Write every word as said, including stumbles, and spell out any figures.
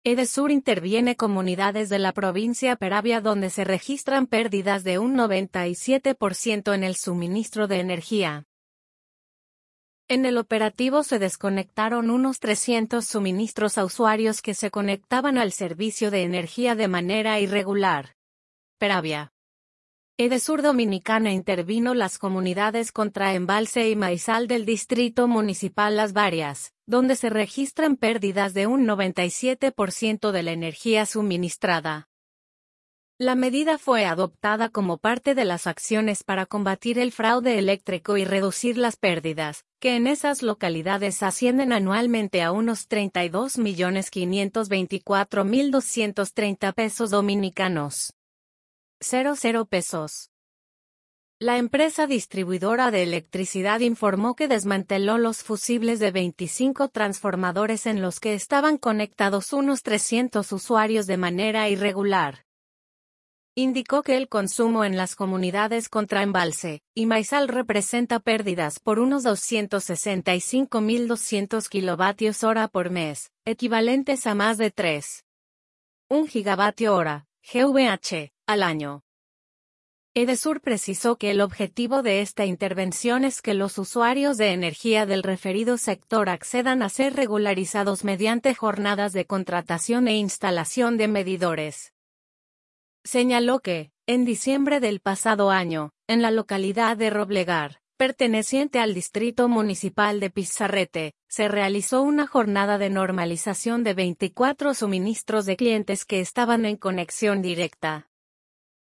Edesur interviene comunidades de la provincia Peravia donde se registran pérdidas de un noventa y siete por ciento en el suministro de energía. En el operativo se desconectaron unos trescientos suministros a usuarios que se conectaban al servicio de energía de manera irregular. Peravia. Edesur Dominicana intervino las comunidades Contra Embalse y Maizal del Distrito Municipal Las Varias, donde se registran pérdidas de un noventa y siete por ciento de la energía suministrada. La medida fue adoptada como parte de las acciones para combatir el fraude eléctrico y reducir las pérdidas, que en esas localidades ascienden anualmente a unos treinta y dos millones quinientos veinticuatro mil doscientos treinta pesos dominicanos. cero pesos. La empresa distribuidora de electricidad informó que desmanteló los fusibles de veinticinco transformadores en los que estaban conectados unos trescientos usuarios de manera irregular. Indicó que el consumo en las comunidades Contra Embalse y Maizal representa pérdidas por unos doscientos sesenta y cinco mil doscientos kilovatios hora por mes, equivalentes a más de tres punto uno gigavatio hora, G V H, al año. Edesur precisó que el objetivo de esta intervención es que los usuarios de energía del referido sector accedan a ser regularizados mediante jornadas de contratación e instalación de medidores. Señaló que, en diciembre del pasado año, en la localidad de Roblegar, perteneciente al Distrito Municipal de Pizarrete, se realizó una jornada de normalización de veinticuatro suministros de clientes que estaban en conexión directa.